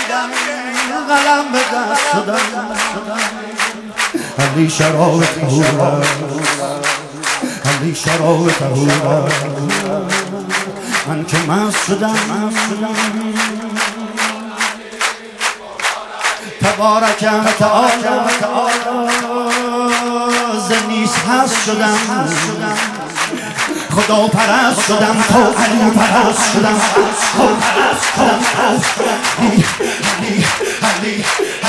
قلم به دست دادم علی شراب طهورم علی شراب طهورم من که مست شدم تبارک و تعالی ز نیست هست شدم خدا پرست شدم تو علی پرست شدم تو پرست شدم علی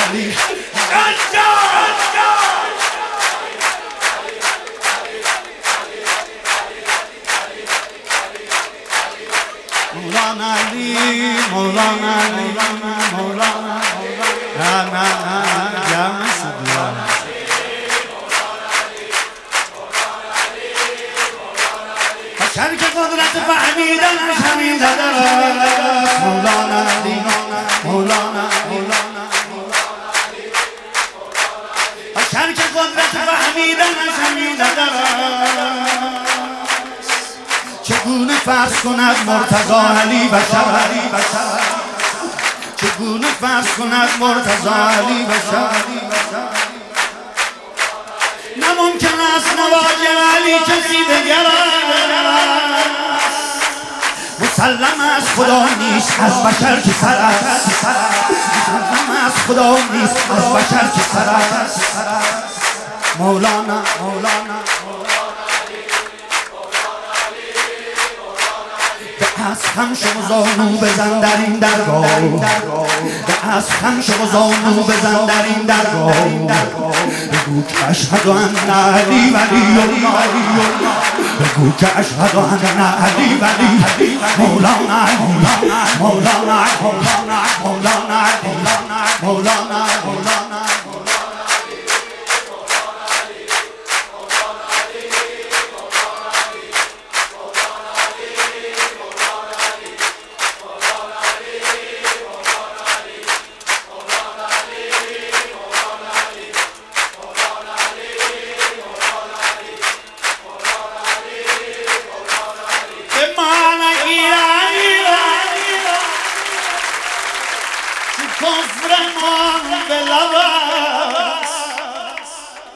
مولانا علی مولانا علی مولانا نه جمع شد شرک قدرت فهمیدنش همین زده راست مولانا علی مولانا شرک قدرت فهمیدنش همین زده راست چگونه فرض کند مرتضی علی بشر چگونه فرض کند مرتضی علی بشر نممکن است نواجه علی کسی دیگر است مسلم است خدا نیست از بشر که سر است مسلم است خدا نیست از بشر که سر است مولانا به از خم شما زانو بزن در این درگاه به از خم شما زانو بزن در این درگاه بگو که اشهد ان علی ولی الله بگو که اشهد ان علی ولی مولانا مولانا مولانا کفرمان به لب است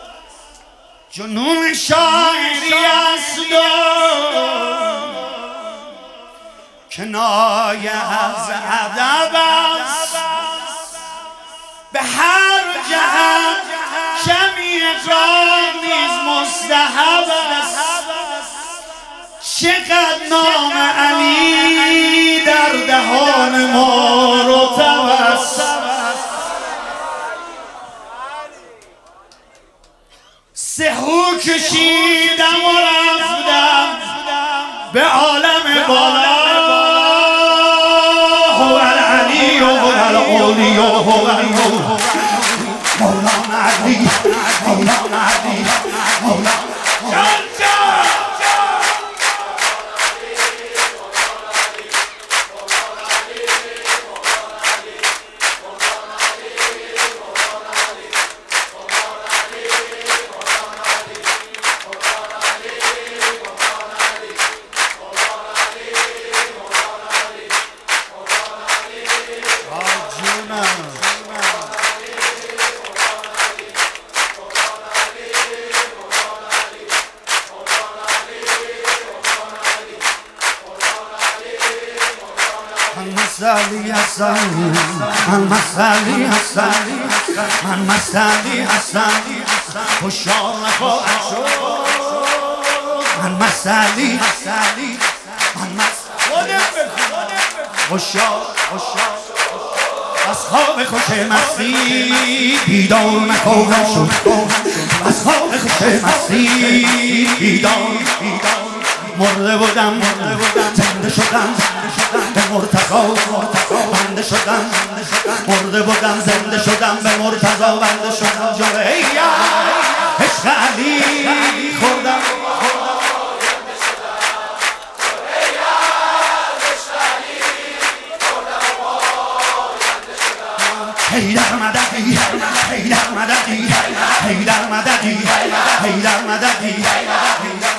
جنون شاعری است کنایه از ادب است به هر جهت کمی اقرار نیز مستحب است چقدر نام علی در دهان ما رطب است سهو کشیدم و رفتم به عالم بالا هو العلی و هو العلی و هو مولانا علی مولانا علی مولانا من مسئلی هستم هشیار نخواهد شد من مسئلی هشیار از خواب خوش مستی بیدار نخواهم شد از خواب خوش مستی بیدار مرده بودم زنده شدم به مرتضی بنده شدم مرده بودم زنده شدم به مرتضی بنده شدم جلوی عشق علی خوردم حیدر مددی حیدر مددی حیدر مددی حیدر مددی